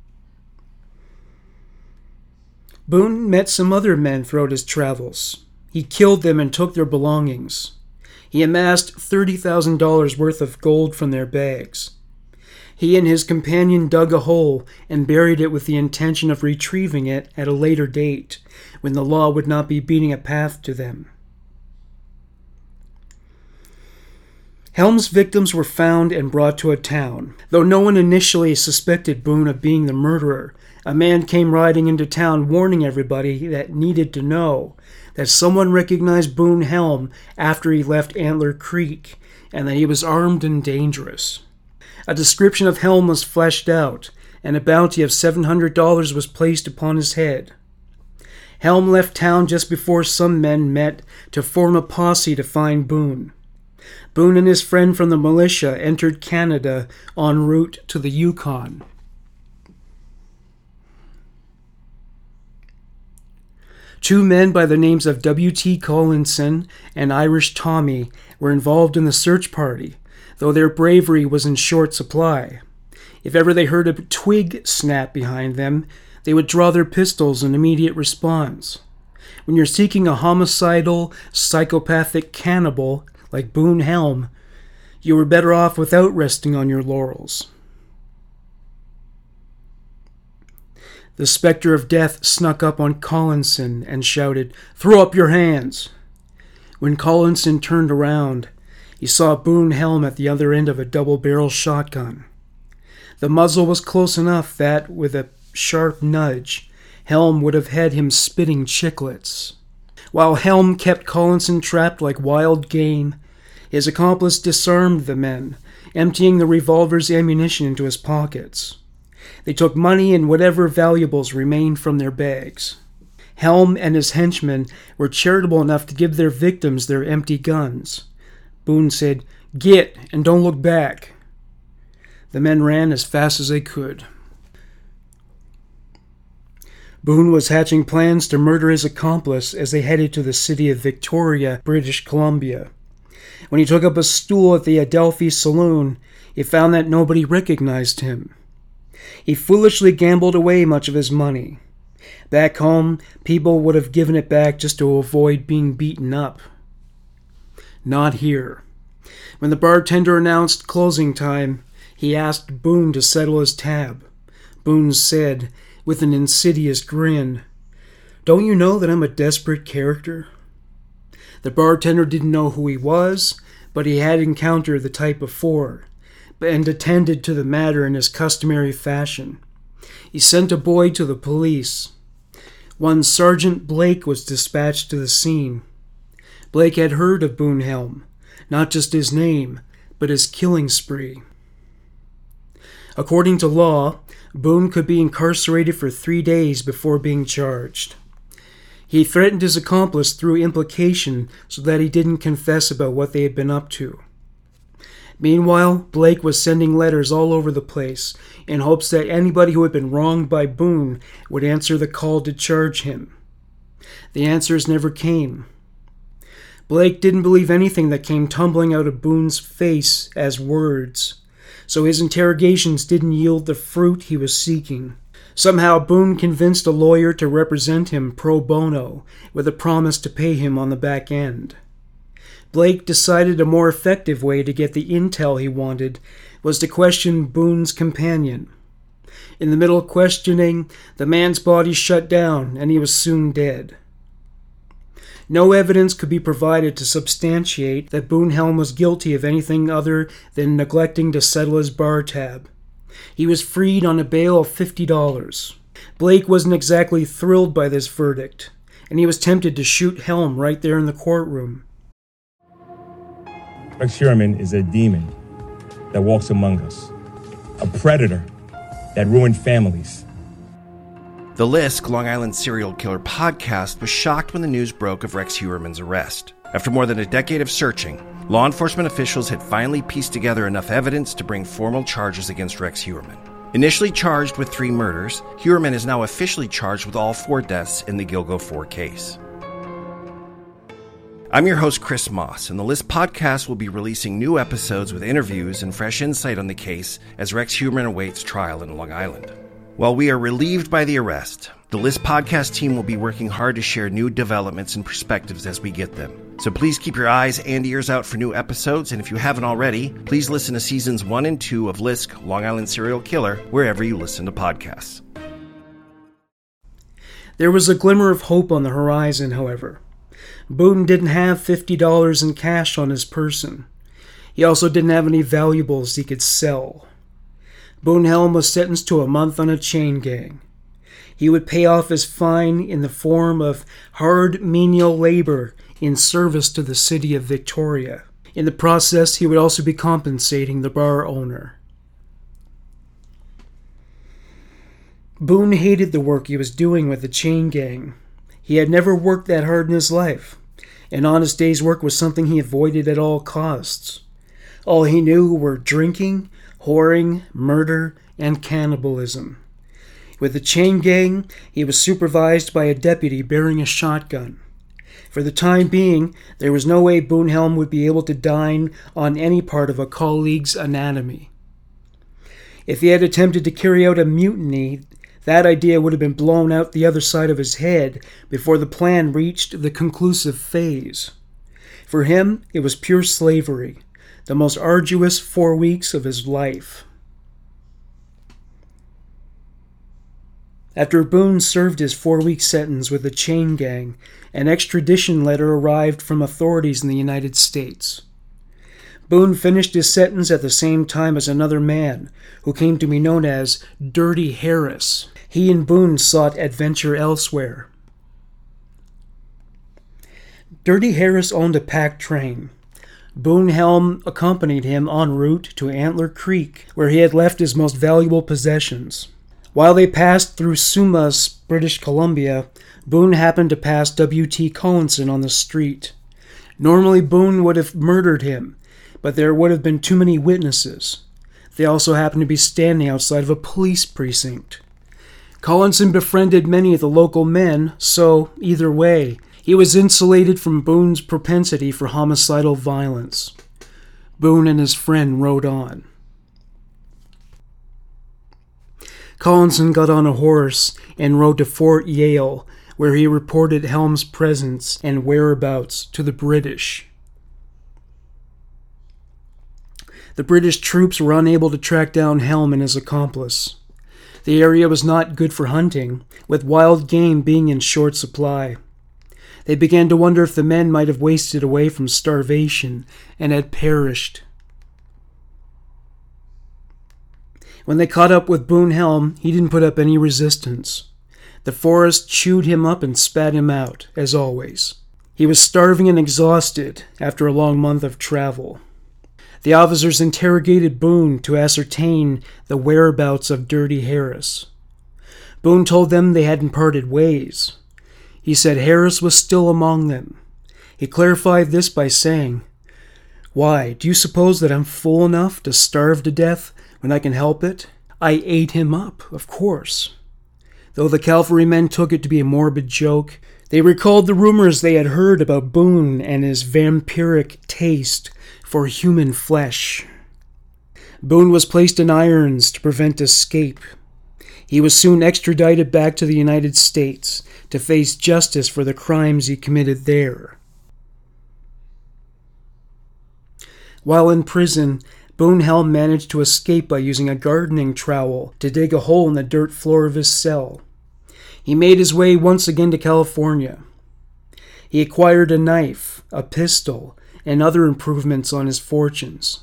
Boone met some other men throughout his travels. He killed them and took their belongings. He amassed $30,000 worth of gold from their bags. He and his companion dug a hole and buried it with the intention of retrieving it at a later date, when the law would not be beating a path to them. Helm's victims were found and brought to a town. Though no one initially suspected Boone of being the murderer, a man came riding into town warning everybody that needed to know that someone recognized Boone Helm after he left Antler Creek, and that he was armed and dangerous. A description of Helm was fleshed out, and a bounty of $700 was placed upon his head. Helm left town just before some men met to form a posse to find Boone. Boone and his friend from the militia entered Canada en route to the Yukon. Two men by the names of W.T. Collinson and Irish Tommy were involved in the search party, though their bravery was in short supply. If ever they heard a twig snap behind them, they would draw their pistols in immediate response. When you're seeking a homicidal, psychopathic cannibal like Boone Helm, you were better off without resting on your laurels. The specter of death snuck up on Collinson and shouted, "Throw up your hands!" When Collinson turned around, he saw Boone Helm at the other end of a double-barrel shotgun. The muzzle was close enough that, with a sharp nudge, Helm would have had him spitting chiclets. While Helm kept Collinson trapped like wild game, his accomplice disarmed the men, emptying the revolver's ammunition into his pockets. They took money and whatever valuables remained from their bags. Helm and his henchmen were charitable enough to give their victims their empty guns. Boone said, "Get, and don't look back." The men ran as fast as they could. Boone was hatching plans to murder his accomplice as they headed to the city of Victoria, British Columbia. When he took up a stool at the Adelphi Saloon, he found that nobody recognized him. He foolishly gambled away much of his money. Back home, people would have given it back just to avoid being beaten up. Not here. When the bartender announced closing time, he asked Boone to settle his tab. Boone said, with an insidious grin, "Don't you know that I'm a desperate character?" The bartender didn't know who he was, but he had encountered the type before, and attended to the matter in his customary fashion. He sent a boy to the police. One Sergeant Blake was dispatched to the scene. Blake had heard of Boone Helm, not just his name, but his killing spree. According to law, Boone could be incarcerated for 3 days before being charged. He threatened his accomplice through implication so that he didn't confess about what they had been up to. Meanwhile, Blake was sending letters all over the place in hopes that anybody who had been wronged by Boone would answer the call to charge him. The answers never came. Blake didn't believe anything that came tumbling out of Boone's face as words, so his interrogations didn't yield the fruit he was seeking. Somehow Boone convinced a lawyer to represent him pro bono, with a promise to pay him on the back end. Blake decided a more effective way to get the intel he wanted was to question Boone's companion. In the middle of questioning, the man's body shut down and he was soon dead. No evidence could be provided to substantiate that Boone Helm was guilty of anything other than neglecting to settle his bar tab. He was freed on a bail of $50. Blake wasn't exactly thrilled by this verdict, and he was tempted to shoot Helm right there in the courtroom. Rex Heuermann is a demon that walks among us, a predator that ruined families. The Lisk, Long Island serial killer podcast, was shocked when the news broke of Rex Heuermann's arrest. After more than a decade of searching, law enforcement officials had finally pieced together enough evidence to bring formal charges against Rex Heuermann. Initially charged with 3 murders, Heuermann is now officially charged with all 4 deaths in the Gilgo 4 case. I'm your host, Chris Moss, and the List podcast will be releasing new episodes with interviews and fresh insight on the case as Rex Heuermann awaits trial in Long Island. While we are relieved by the arrest, the List podcast team will be working hard to share new developments and perspectives as we get them. So please keep your eyes and ears out for new episodes, and if you haven't already, please listen to seasons 1 and 2 of Lisk, Long Island Serial Killer, wherever you listen to podcasts. There was a glimmer of hope on the horizon, however. Boone didn't have $50 in cash on his person. He also didn't have any valuables he could sell. Boone Helm was sentenced to a month on a chain gang. He would pay off his fine in the form of hard menial labor in service to the city of Victoria. In the process, he would also be compensating the bar owner. Boone hated the work he was doing with the chain gang. He had never worked that hard in his life. An honest day's work was something he avoided at all costs. All he knew were drinking, whoring, murder, and cannibalism. With the chain gang, he was supervised by a deputy bearing a shotgun. For the time being, there was no way Boone Helm would be able to dine on any part of a colleague's anatomy. If he had attempted to carry out a mutiny, that idea would have been blown out the other side of his head before the plan reached the conclusive phase. For him, it was pure slavery, the most arduous 4 weeks of his life. After Boone served his 4-week sentence with the chain gang, an extradition letter arrived from authorities in the United States. Boone finished his sentence at the same time as another man, who came to be known as Dirty Harris. He and Boone sought adventure elsewhere. Dirty Harris owned a pack train. Boone Helm accompanied him en route to Antler Creek, where he had left his most valuable possessions. While they passed through Sumas, British Columbia, Boone happened to pass W.T. Collinson on the street. Normally, Boone would have murdered him, but there would have been too many witnesses. They also happened to be standing outside of a police precinct. Collinson befriended many of the local men, so, either way, he was insulated from Boone's propensity for homicidal violence. Boone and his friend rode on. Collinson got on a horse and rode to Fort Yale, where he reported Helm's presence and whereabouts to the British. The British troops were unable to track down Helm and his accomplice. The area was not good for hunting, with wild game being in short supply. They began to wonder if the men might have wasted away from starvation and had perished. When they caught up with Boone Helm, he didn't put up any resistance. The forest chewed him up and spat him out, as always. He was starving and exhausted after a long month of travel. The officers interrogated Boone to ascertain the whereabouts of Dirty Harris. Boone told them they hadn't parted ways. He said Harris was still among them. He clarified this by saying, "Why, do you suppose that I'm fool enough to starve to death when I can help it? I ate him up, of course." Though the cavalrymen took it to be a morbid joke, they recalled the rumors they had heard about Boone and his vampiric taste for human flesh. Boone was placed in irons to prevent escape. He was soon extradited back to the United States to face justice for the crimes he committed there. While in prison, Boone Helm managed to escape by using a gardening trowel to dig a hole in the dirt floor of his cell. He made his way once again to California. He acquired a knife, a pistol, and other improvements on his fortunes.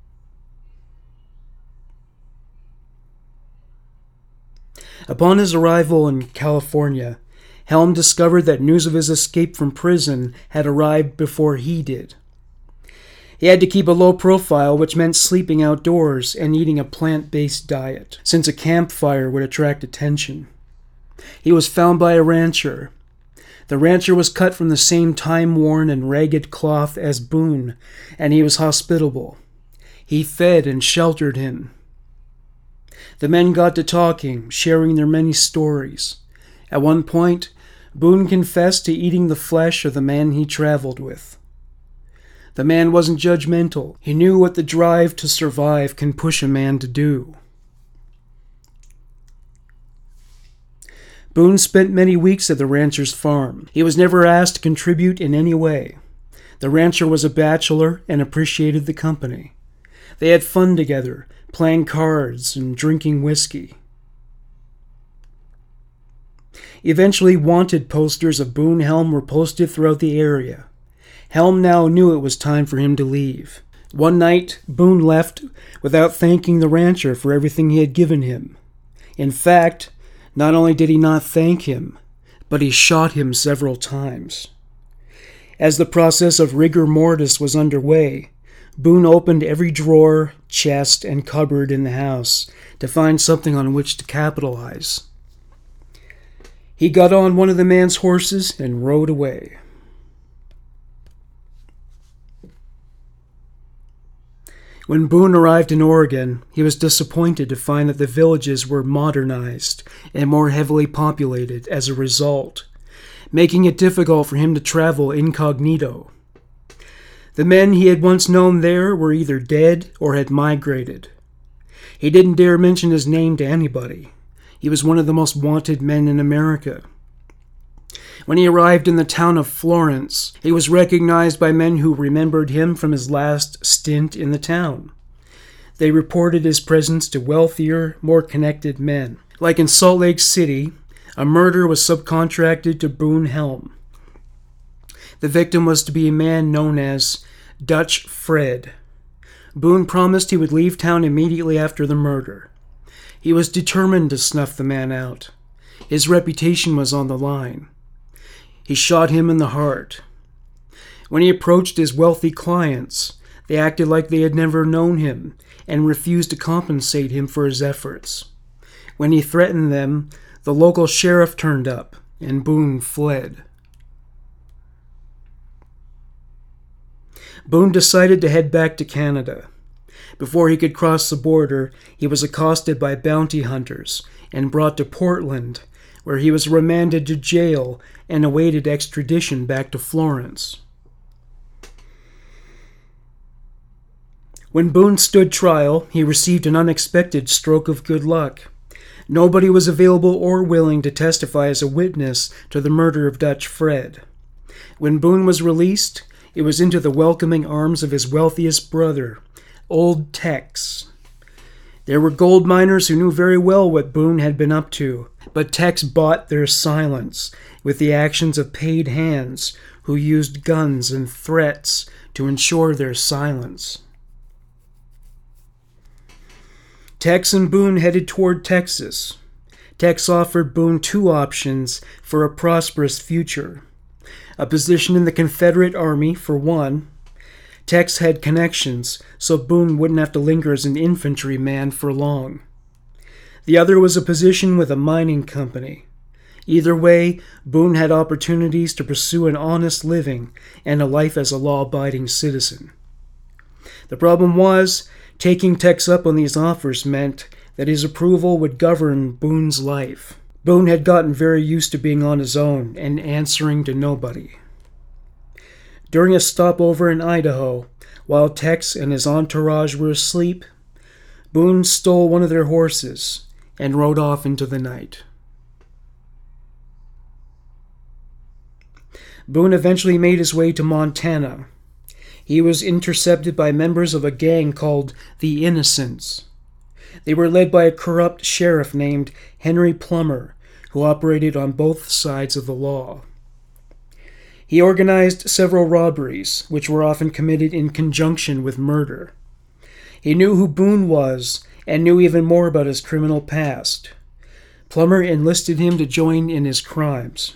Upon his arrival in California, Helm discovered that news of his escape from prison had arrived before he did. He had to keep a low profile, which meant sleeping outdoors and eating a plant-based diet, since a campfire would attract attention. He was found by a rancher. The rancher was cut from the same time-worn and ragged cloth as Boone, and he was hospitable. He fed and sheltered him. The men got to talking, sharing their many stories. At one point, Boone confessed to eating the flesh of the man he traveled with. The man wasn't judgmental. He knew what the drive to survive can push a man to do. Boone spent many weeks at the rancher's farm. He was never asked to contribute in any way. The rancher was a bachelor and appreciated the company. They had fun together, playing cards and drinking whiskey. Eventually, wanted posters of Boone Helm were posted throughout the area. Helm now knew it was time for him to leave. One night, Boone left without thanking the rancher for everything he had given him. In fact, not only did he not thank him, but he shot him several times. As the process of rigor mortis was underway, Boone opened every drawer, chest, and cupboard in the house to find something on which to capitalize. He got on one of the man's horses and rode away. When Boone arrived in Oregon, he was disappointed to find that the villages were modernized and more heavily populated as a result, making it difficult for him to travel incognito. The men he had once known there were either dead or had migrated. He didn't dare mention his name to anybody. He was one of the most wanted men in America. When he arrived in the town of Florence, he was recognized by men who remembered him from his last stint in the town. They reported his presence to wealthier, more connected men. Like in Salt Lake City, a murder was subcontracted to Boone Helm. The victim was to be a man known as Dutch Fred. Boone promised he would leave town immediately after the murder. He was determined to snuff the man out. His reputation was on the line. He shot him in the heart. When he approached his wealthy clients, they acted like they had never known him and refused to compensate him for his efforts. When he threatened them, the local sheriff turned up, and Boone fled. Boone decided to head back to Canada. Before he could cross the border, he was accosted by bounty hunters and brought to Portland, where he was remanded to jail and awaited extradition back to Florence. When Boone stood trial, he received an unexpected stroke of good luck. Nobody was available or willing to testify as a witness to the murder of Dutch Fred. When Boone was released, it was into the welcoming arms of his wealthiest brother, Old Tex. There were gold miners who knew very well what Boone had been up to, but Tex bought their silence with the actions of paid hands who used guns and threats to ensure their silence. Tex and Boone headed toward Texas. Tex offered Boone two options for a prosperous future: a position in the Confederate Army, for one. Tex had connections, so Boone wouldn't have to linger as an infantryman for long. The other was a position with a mining company. Either way, Boone had opportunities to pursue an honest living and a life as a law-abiding citizen. The problem was, taking Tex up on these offers meant that his approval would govern Boone's life. Boone had gotten very used to being on his own and answering to nobody. During a stopover in Idaho, while Tex and his entourage were asleep, Boone stole one of their horses and rode off into the night. Boone eventually made his way to Montana. He was intercepted by members of a gang called the Innocents. They were led by a corrupt sheriff named Henry Plummer, who operated on both sides of the law. He organized several robberies, which were often committed in conjunction with murder. He knew who Boone was and knew even more about his criminal past. Plummer enlisted him to join in his crimes.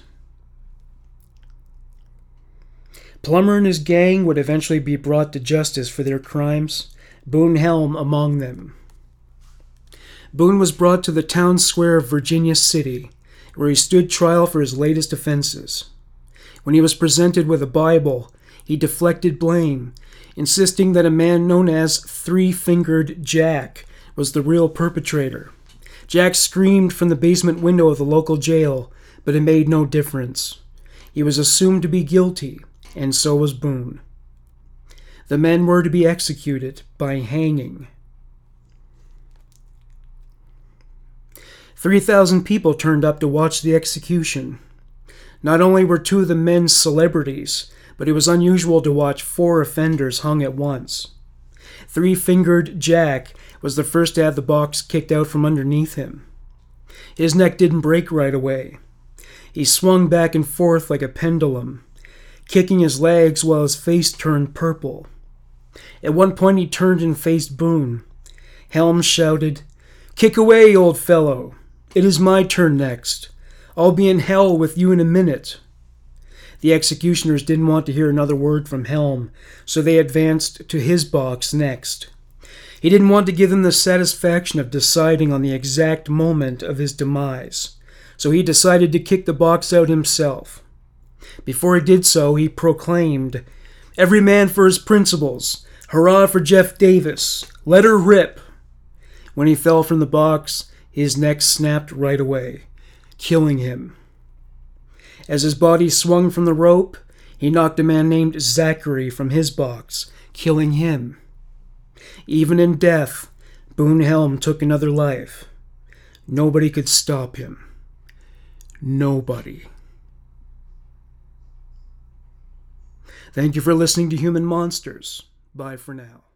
Plummer and his gang would eventually be brought to justice for their crimes, Boone Helm among them. Boone was brought to the town square of Virginia City, where he stood trial for his latest offenses. When he was presented with a Bible, he deflected blame, insisting that a man known as Three-Fingered Jack was the real perpetrator. Jack screamed from the basement window of the local jail, but it made no difference. He was assumed to be guilty, and so was Boone. The men were to be executed by hanging. 3,000 people turned up to watch the execution. Not only were 2 of the men celebrities, but it was unusual to watch 4 offenders hung at once. Three-Fingered Jack was the first to have the box kicked out from underneath him. His neck didn't break right away. He swung back and forth like a pendulum, kicking his legs while his face turned purple. At one point he turned and faced Boone. Helms shouted, "Kick away, old fellow! It is my turn next. I'll be in hell with you in a minute." The executioners didn't want to hear another word from Helm, so they advanced to his box next. He didn't want to give them the satisfaction of deciding on the exact moment of his demise, so he decided to kick the box out himself. Before he did so, he proclaimed, "Every man for his principles! Hurrah for Jeff Davis! Let her rip!" When he fell from the box, his neck snapped right away, killing him. As his body swung from the rope, he knocked a man named Zachary from his box, killing him. Even in death, Boone Helm took another life. Nobody could stop him. Nobody. Thank you for listening to Human Monsters. Bye for now.